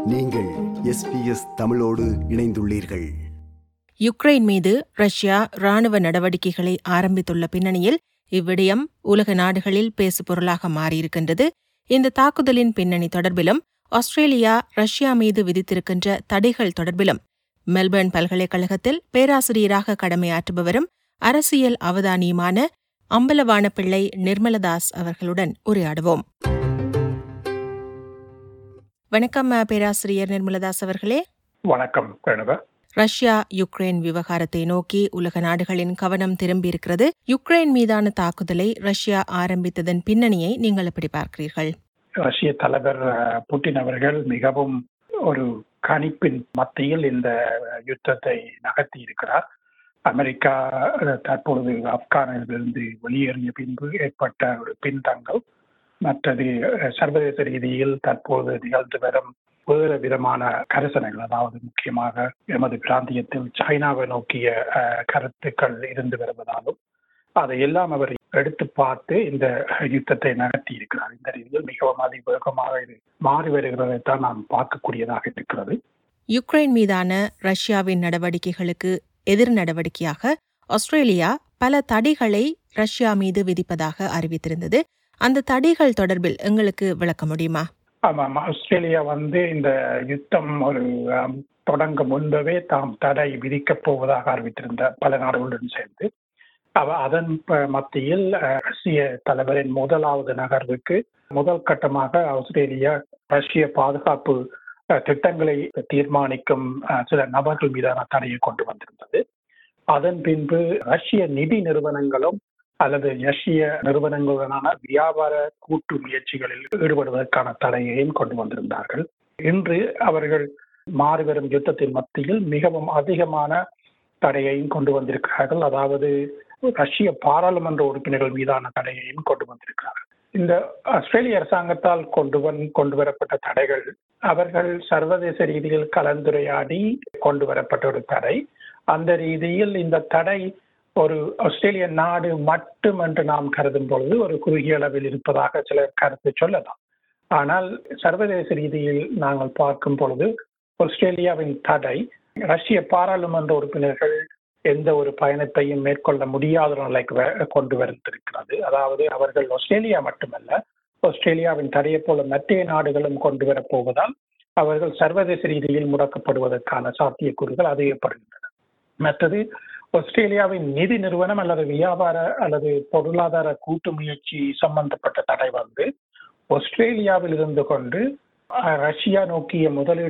நீங்கள் SBS தமிழோடு இணைந்துள்ளீர்கள். யுக்ரைன் மீது ரஷ்யா ராணுவ நடவடிக்கைகளை ஆரம்பித்துள்ள பின்னணியில் இவ்விடயம் உலக நாடுகளில் பேசுபொருளாக மாறியிருக்கின்றது. இந்த தாக்குதலின் பின்னணி தொடர்பிலும் ஆஸ்திரேலியா ரஷ்யா மீது விதித்திருக்கின்ற தடைகள் தொடர்பிலும் மெல்பர்ன் பல்கலைக்கழகத்தில் பேராசிரியராக கடமையாற்றுபவரும் அரசியல் அவதானியுமான அம்பலவான பிள்ளை நிர்மலதாஸ் அவர்களுடன் உரையாடுவோம். வணக்கம் பேராசிரியர் நிர்மலதாஸ் அவர்களே. வணக்கம். ரஷ்யா யுக்ரைன் விவகாரத்தை நோக்கி உலக நாடுகளின் கவனம் திரும்பியிருக்கிறது. யுக்ரைன் மீதான தாக்குதலை ரஷ்யா ஆரம்பித்ததன் பின்னணியை நீங்கள் எப்படி பார்க்கிறீர்கள்? ரஷ்ய தலைவர் புட்டின் அவர்கள் மிகவும் ஒரு கணிப்பின் மத்தியில் இந்த யுத்தத்தை நகர்த்தி இருக்கிறார். அமெரிக்கா தற்பொழுது ஆப்கானிலிருந்து வெளியேறிய பின்பு ஏற்பட்ட ஒரு பின்தங்கல், மற்றது சர்வதேச ரீதியில் தற்போது நிகழ்ந்து வரும் வேறு விதமான கரிசனைகள், அதாவது முக்கியமாக எமது பிராந்தியத்தில் சைனாவை நோக்கிய கருத்துக்கள் இருந்து வருவதாலும் அதையெல்லாம் அவர் எடுத்து பார்த்து இந்த யுத்தத்தை நடத்தி இருக்கிறார். இந்த ரீதியில் மிகவும் அதிவேகமாக இது மாறி வருகிறதைத்தான் நாம் பார்க்கக்கூடியதாக இருக்கிறது. யுக்ரைன் மீதான ரஷ்யாவின் நடவடிக்கைகளுக்கு எதிர் நடவடிக்கையாக ஆஸ்திரேலியா பல தடைகளை ரஷ்யா மீது விதிப்பதாக அறிவித்திருந்தது. அந்த தடைகள் தொடர்பில் எங்களுக்கு விளக்க முடியுமா? ஆமாம், ஆஸ்திரேலியா இந்த யுத்தம் ஒரு தொடங்க முன்பவே தாம் தடை விதிக்கப் போவதாக அறிவித்திருந்த பல நாடுகளுடன் சேர்ந்து அதன் மத்தியில் ரஷ்ய தலைவரின் முதலாவது நகர்வுக்கு முதல் கட்டமாக ஆஸ்திரேலியா ரஷ்ய பாதுகாப்பு திட்டங்களை தீர்மானிக்கும் சில நபர்கள் மீதான தடையை கொண்டு வந்திருந்தது. அதன் பின்பு ரஷ்ய நிதி நிறுவனங்களும் அல்லது ரஷ்ய நிறுவனங்களுடனான வியாபார கூட்டு முயற்சிகளில் ஈடுபடுவதற்கான தடையையும் கொண்டு வந்திருந்தார்கள். இன்று அவர்கள் மாறிவரும் யுத்தத்தின் மத்தியில் மிகவும் அதிகமான தடையையும் கொண்டு வந்திருக்கிறார்கள். அதாவது ரஷ்ய பாராளுமன்ற உறுப்பினர்கள் மீதான தடையையும் கொண்டு வந்திருக்கிறார்கள். இந்த ஆஸ்திரேலிய அரசாங்கத்தால் கொண்டு வரப்பட்ட தடைகள் அவர்கள் சர்வதேச ரீதியில் கலந்துரையாடி கொண்டு வரப்பட்ட ஒரு தடை. அந்த ரீதியில் இந்த தடை ஒரு ஆஸ்திரேலிய நாடு மட்டும் என்று நாம் கருதும் பொழுது ஒரு குறுகிய அளவில் இருப்பதாக சிலர் கருத்து சொல்லலாம். ஆனால் சர்வதேச ரீதியில் நாங்கள் பார்க்கும் பொழுது ஆஸ்திரேலியாவின் தடை ரஷ்ய பாராளுமன்ற உறுப்பினர்கள் எந்த ஒரு பயணத்தையும் மேற்கொள்ள முடியாத நிலைக்கு கொண்டு வந்திருக்கிறது. அதாவது அவர்கள் ஆஸ்திரேலியா மட்டுமல்ல, ஆஸ்திரேலியாவின் தடையை போல மற்ற நாடுகளும் கொண்டு வரப்போவதால் அவர்கள் சர்வதேச ரீதியில் முடக்கப்படுவதற்கான சாத்தியக்கூறுகள் அதிகப்படுகின்றன. மற்றது ஆஸ்திரேலியாவின் நிதி நிறுவனம் அல்லது வியாபார அல்லது பொருளாதார கூட்டு முயற்சி சம்பந்தப்பட்ட தடை ஆஸ்திரேலியாவில் இருந்து கொண்டு ரஷ்யா நோக்கிய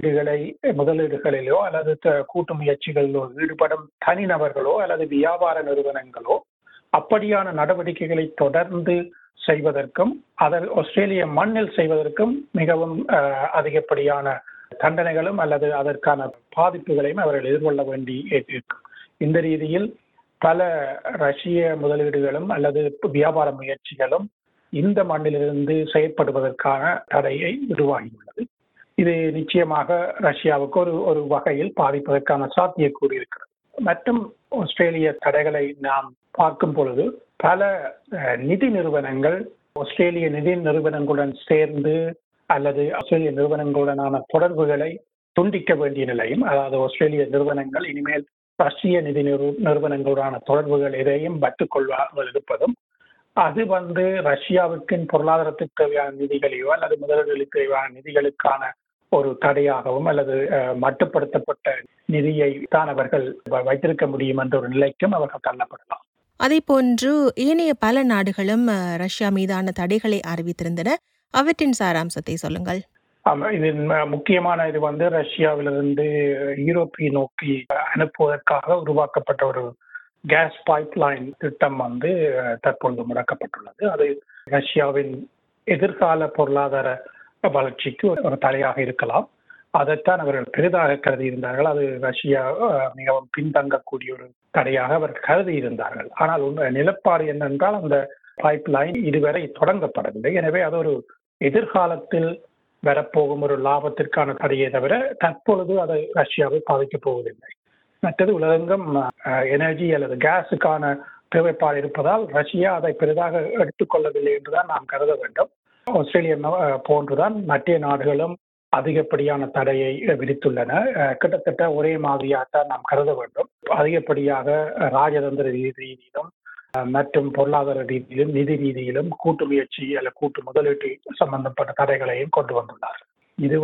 முதலீடுகளிலோ அல்லது கூட்டு முயற்சிகளிலோ ஈடுபடும் தனிநபர்களோ அல்லது வியாபார நிறுவனங்களோ அப்படியான நடவடிக்கைகளை தொடர்ந்து செய்வதற்கும் அதன் ஆஸ்திரேலிய மண்ணில் செய்வதற்கும் மிகவும் அதிகப்படியான தண்டனைகளும் அல்லது அதற்கான பாதிப்புகளையும் அவர்கள் எதிர்கொள்ள வேண்டி இருக்கும். இந்த ரீதியில் பல ரஷ்ய முதலீடுகளும் அல்லது வியாபார முயற்சிகளும் இந்த மண்ணிலிருந்து செயற்படுவதற்கான தடையை உருவாகியுள்ளது. இது நிச்சயமாக ரஷ்யாவுக்கு ஒரு வகையில் பாதிப்பதற்கான சாத்தியக்கூறு இருக்கிறது. மற்றும் ஆஸ்திரேலிய தடைகளை நாம் பார்க்கும் பொழுது பல நிதி நிறுவனங்கள் ஆஸ்திரேலிய நிதி நிறுவனங்களுடன் சேர்ந்து அல்லது ஆஸ்திரேலிய நிறுவனங்களுடனான தொடர்புகளை துண்டிக்க வேண்டிய நிலையும், அதாவது ஆஸ்திரேலிய நிறுவனங்கள் இனிமேல் ரஷ்ய நிதி நிறுவனங்களுடான தொடர்புகள் எதையும் பட்டுக்கொள்ளாமல் இருப்பதும், அது ரஷ்யாவுக்கு பொருளாதாரத்துக்கு தேவையான நிதிகளையோ அல்லது முதலீடுகளுக்கு தேவையான நிதிகளுக்கான ஒரு தடையாகவும் அல்லது மட்டுப்படுத்தப்பட்ட நிதியை தான் அவர்கள் வைத்திருக்க முடியும் என்ற ஒரு நிலைக்கும் அவர்கள் தள்ளப்படலாம். அதே போன்று ஏனைய பல நாடுகளும் ரஷ்யா மீதான தடைகளை அறிவித்திருந்தன. அவற்றின் சாராம்சத்தை சொல்லுங்கள். இது முக்கியமான இது ரஷ்யாவிலிருந்து யூரோப்பை நோக்கி அனுப்புவதற்காக உருவாக்கப்பட்ட ஒரு கேஸ் பைப்லைன் திட்டம் தற்பொழுது முடக்கப்பட்டுள்ளது. அது ரஷ்யாவின் எதிர்கால பொருளாதார வளர்ச்சிக்கு ஒரு தடையாக இருக்கலாம். அதைத்தான் அவர்கள் பெரிதாக கருதி இருந்தார்கள். அது ரஷ்யா மிகவும் பின்தங்கக்கூடிய ஒரு தடையாக அவர்கள் கருதி இருந்தார்கள். ஆனால் நிலப்பாடு என்னென்றால் அந்த பைப்லைன் இதுவரை தொடங்கப்படவில்லை. எனவே அது ஒரு எதிர்காலத்தில் வரப்போகும் ஒரு லாபத்திற்கான தடையை தவிர தற்பொழுது அதை ரஷ்யாவை பாதிக்கப் போவதில்லை. மற்றது உலகெங்கும் எனர்ஜி அல்லது கேஸுக்கான தேவைப்பாடு இருப்பதால் ரஷ்யா அதை பெரிதாக எடுத்துக்கொள்ளவில்லை என்றுதான் நாம் கருத வேண்டும். ஆஸ்திரேலியா போன்றுதான் மற்ற நாடுகளும் அதிகப்படியான தடையை விதித்துள்ளன. கிட்டத்தட்ட ஒரே மாதிரியாகத்தான் நாம் கருத வேண்டும். அதிகப்படியாக ராஜதந்திர ரீதியிலும் மற்றும் பொருளாதார ரீதியிலும் நிதி ரீதியிலும் கூட்டு முயற்சி அல்லது கூட்டு முதலீட்டு சம்பந்தப்பட்ட தடைகளையும் கொண்டு வந்துள்ளார். இது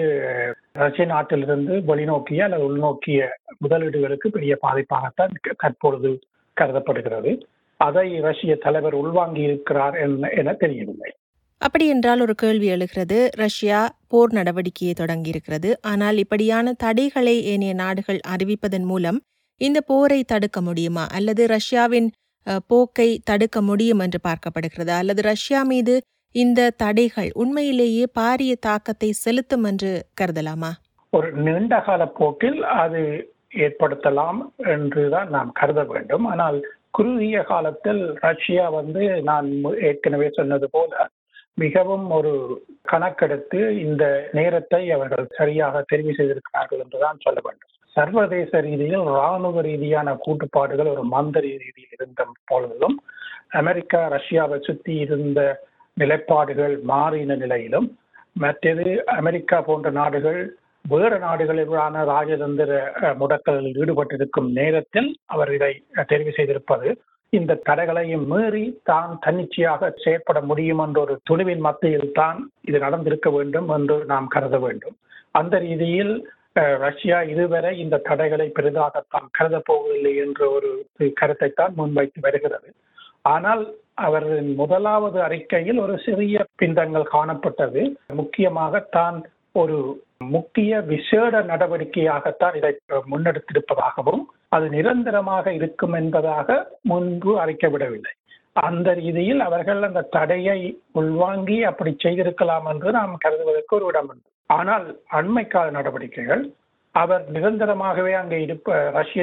ரஷ்ய நாட்டிலிருந்து வெளிநோக்கிய அல்லது உள்நோக்கிய முதலீடுகளுக்கு பெரிய பாதிப்பாகத்தான் தற்பொழுது கருதப்படுகிறது. அதை ரஷ்ய தலைவர் உள்வாங்கி இருக்கிறார் என தெரியவில்லை. அப்படி என்றால் ஒரு கேள்வி எழுகிறது. ரஷ்யா போர் நடவடிக்கையை தொடங்கியிருக்கிறது. ஆனால் இப்படியான தடைகளை ஏனைய நாடுகள் அறிவிப்பதன் மூலம் இந்த போரை தடுக்க முடியுமா, அல்லது ரஷ்யாவின் போக்கை தடுக்க முடியும் என்று பார்க்கப்படுகிறது, அல்லது ரஷ்யா மீது இந்த தடைகள் உண்மையிலேயே பாரிய தாக்கத்தை செலுத்தும் என்று கருதலாமா? ஒரு நீண்டகால போக்கில் அது ஏற்படுத்தலாம் என்றுதான் நாம் கருத வேண்டும். ஆனால் குறுகிய காலத்தில் ரஷ்யா நான் ஏற்கனவே சொன்னது போல மிகவும் ஒரு கணக்கெடுத்து இந்த நேரத்தை அவர்கள் சரியாக தெரிவு செய்திருக்கிறார்கள் என்றுதான் சொல்ல வேண்டும். சர்வதேச ரீதியில் இராணுவ ரீதியான கூட்டுப்பாடுகள் ஒரு மந்தரி ரீதியில் இருந்த பொழுதிலும் அமெரிக்கா ரஷ்யாவை சுற்றி இருந்த நிலைப்பாடுகள் மாறின நிலையிலும், மற்றது அமெரிக்கா போன்ற நாடுகள் வேறு நாடுகளிலான ராஜதந்திர முடக்கல்களில் ஈடுபட்டிருக்கும் நேரத்தில் அவர் இதை தெரிவு செய்திருப்பது இந்த தடைகளையும் மீறி தான் தன்னிச்சையாக செயற்பட முடியும் என்ற ஒரு துணிவின் மத்தியில் தான் இது நடந்திருக்க வேண்டும் என்று நாம் கருத வேண்டும். அந்த ரீதியில் ரஷ்யா இதுவரை இந்த தடைகளை பெரிதாக தான் கருதப் போவதில்லை என்ற ஒரு கருத்தை தான் முன்வைத்து வருகிறது. ஆனால் அவரின் முதலாவது அறிக்கையில் ஒரு சிறிய பிந்தங்கள் காணப்பட்டது. முக்கியமாக தான் ஒரு முக்கிய விசேட நடவடிக்கையாகத்தான் இதை முன்னெடுத்திருப்பதாகவும் அது நிரந்தரமாக இருக்கும் என்பதாக முன்பு அறிக்கைவிடவில்லை. அந்த ரீதியில் அவர்கள் அந்த தடையை உள்வாங்கி அப்படி செய்திருக்கலாம் என்று நாம் கருதுவதற்கு ஒரு இடம் உண்டு. ஆனால் அண்மை கால நடவடிக்கைகள் அவர் நிரந்தரமாகவே அங்கே ரஷ்ய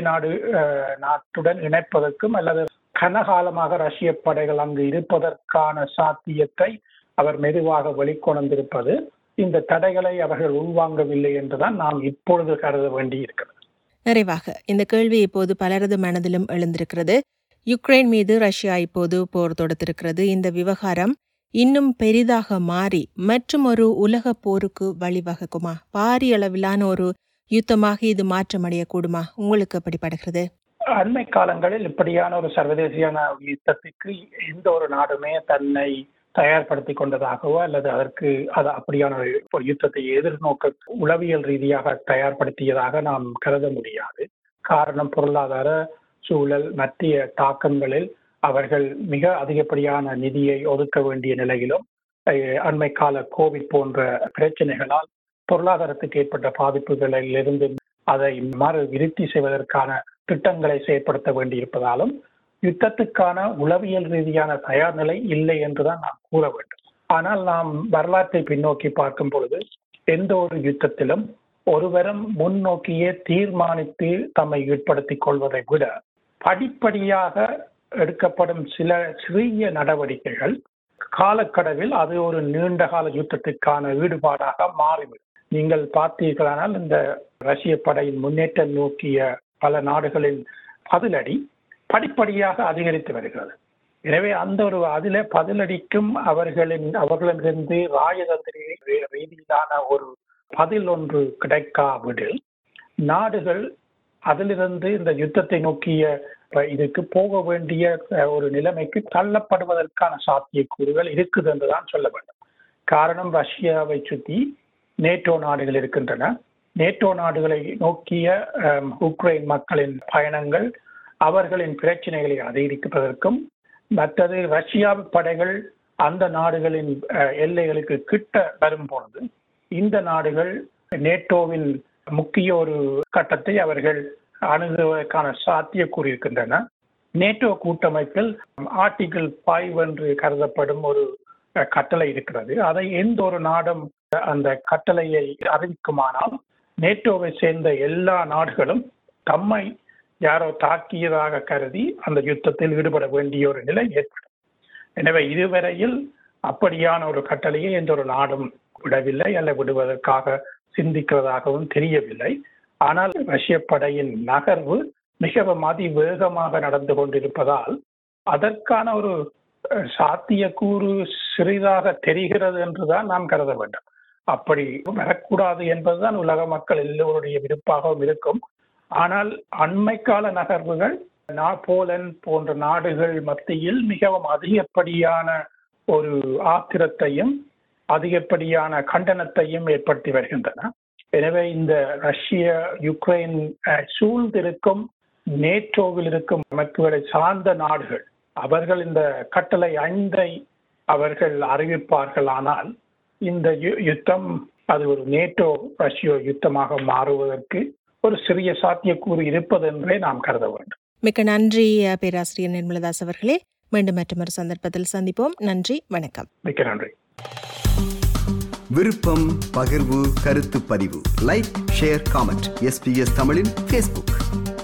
நாட்டுடன் இணைப்பதற்கும் அல்லது கனகாலமாக ரஷ்ய படைகள் அங்கு இருப்பதற்கான சாத்தியத்தை அவர் மெதுவாக வெளிக்கொணர்ந்திருப்பது இந்த தடைகளை அவர்கள் உள்வாங்கவில்லை என்றுதான் நாம் இப்பொழுது கருத வேண்டி இருக்கிறது. நிறைவாக இந்த கேள்வி இப்போது பலரது மனதிலும் எழுந்திருக்கிறது. யுக்ரைன் மீது ரஷ்யா இப்போது போர் தொடுத்திருக்கிறது. இந்த விவகாரம் இன்னும் பெரிதாக மாறி மற்றும் ஒரு உலக போருக்கு வழிவகுக்குமா? பாரிய அளவிலான ஒரு யுத்தமாக இது மாற்றமடையக்கூடுமா? உங்களுக்கு அப்படிப்படுகிறது? அண்மை காலங்களில் இப்படியான ஒரு சர்வதேசியான யுத்தத்துக்கு எந்த ஒரு நாடுமே தன்னை தயார்படுத்தி கொண்டதாகவோ அல்லது அது அப்படியான ஒரு யுத்தத்தை எதிர்நோக்க உளவியல் ரீதியாக தயார்படுத்தியதாக நாம் கருத முடியாது. காரணம், பொருளாதார சூழல் மத்திய தாக்கங்களில் அவர்கள் மிக அதிகப்படியான நிதியை ஒதுக்க வேண்டிய நிலையிலும் அண்மை கால கோவிட் போன்ற பிரச்சனைகளால் பொருளாதாரத்துக்கு ஏற்பட்ட பாதிப்புகளில் இருந்து அதை மறு விருத்தி செய்வதற்கான திட்டங்களை செயற்படுத்த வேண்டியிருப்பதாலும் யுத்தத்துக்கான உளவியல் ரீதியான தயார் நிலை இல்லை என்றுதான் நாம் கூற வேண்டும். ஆனால் நாம் வரலாற்றை பின்னோக்கி பார்க்கும் பொழுது எந்த ஒரு யுத்தத்திலும் ஒருவரும் முன்னோக்கியே தீர்மானித்து தம்மை ஈடுபடுத்திக் கொள்வதை விட படிப்படியாக எடுக்கப்படும் சில சிறிய நடவடிக்கைகள் காலக்கடவில் அது ஒரு நீண்டகால யுத்தத்திற்கான ஈடுபாடாக மாறிவிடும். நீங்கள் பார்த்தீர்களானால் இந்த ரஷ்ய படையின் முன்னேற்றம் நோக்கிய பல நாடுகளின் பதிலடி படிப்படியாக அதிகரித்து வருகிறது. எனவே அந்த ஒரு பதிலடிக்கும் அவர்களிலிருந்து ராஜதந்திர ரீதியிலான ஒரு பதில் ஒன்று கிடைக்காவிடில் நாடுகள் அதிலிருந்து இந்த யுத்தத்தை நோக்கிய இதுக்கு போக வேண்டிய ஒரு நிலைமைக்கு தள்ளப்படுவதற்கான சாத்தியக்கூறுகள் இருக்குது என்றுதான் சொல்ல வேண்டும். காரணம், ரஷ்யாவை சுற்றி நேட்டோ நாடுகள் இருக்கின்றன. நேட்டோ நாடுகளை நோக்கிய உக்ரைன் மக்களின் பயணங்கள் அவர்களின் பிரச்சனைகளை அதிகரிப்பதற்கும், மற்றது ரஷ்யா படைகள் அந்த நாடுகளின் எல்லைகளுக்கு கிட்ட வரும் பொழுது இந்த நாடுகள் நேட்டோவின் முக்கிய ஒரு கட்டத்தை அவர்கள் அணுகுவதற்கான சாத்தியக்கூறு இருக்கின்றன. நேட்டோ கூட்டமைப்பில் ஆர்டிகிள் 5 என்று கருதப்படும் ஒரு கட்டளை இருக்கிறது. அதை எந்த ஒரு நாடும் அந்த கட்டளையை அறிவிக்குமானால் நேட்டோவை சேர்ந்த எல்லா நாடுகளும் தம்மை யாரோ தாக்கியதாக கருதி அந்த யுத்தத்தில் ஈடுபட வேண்டிய ஒரு நிலை ஏற்படும். எனவே இதுவரையில் அப்படியான ஒரு கட்டளையை எந்த ஒரு நாடும் விடவில்லை அல்ல விடுவதற்காக சிந்திக்கிறதாகவும் தெரியவில்லை. ஆனால் ரஷ்ய படையின் நகர்வு மிகவும் அதிவேகமாக நடந்து கொண்டிருப்பதால் அதற்கான ஒரு சாத்தியக்கூறு சிறிதாக தெரிகிறது என்றுதான் நாம் கருத வேண்டும். அப்படி வரக்கூடாது என்பதுதான் உலக மக்கள் எல்லோருடைய விருப்பாகவும் இருக்கும். ஆனால் அண்மை கால நகர்வுகள் போலந்து போன்ற நாடுகள் மத்தியில் மிகவும் அதிகப்படியான ஒரு ஆத்திரத்தையும் அதிகப்படியான கண்டனத்தையும் ஏற்படுத்தி வருகின்றன. எனவே இந்த ரஷ்ய யுக்ரைன் சூழ்ந்திருக்கும் நேட்டோவில் இருக்கும் அமைப்புகளை சார்ந்த நாடுகள் அவர்கள் இந்த கட்டளை 5 அவர்கள் அறிவிப்பார்கள். ஆனால் இந்த யுத்தம் அது ஒரு நேட்டோ ரஷ்ய யுத்தமாக மாறுவதற்கு ஒரு சிறிய சாத்தியக்கூறு இருப்பது என்றே நாம் கருத வேண்டும். மிக்க நன்றி பேராசிரியர் நிர்மலதாஸ் அவர்களே. மீண்டும் மற்றொரு சந்தர்ப்பத்தில் சந்திப்போம். நன்றி, வணக்கம். மிக்க நன்றி. விருப்பம், பகிர்வு, கருத்து பதிவு, லைக், ஷேர், காமெண்ட். SBS தமிழின் Facebook.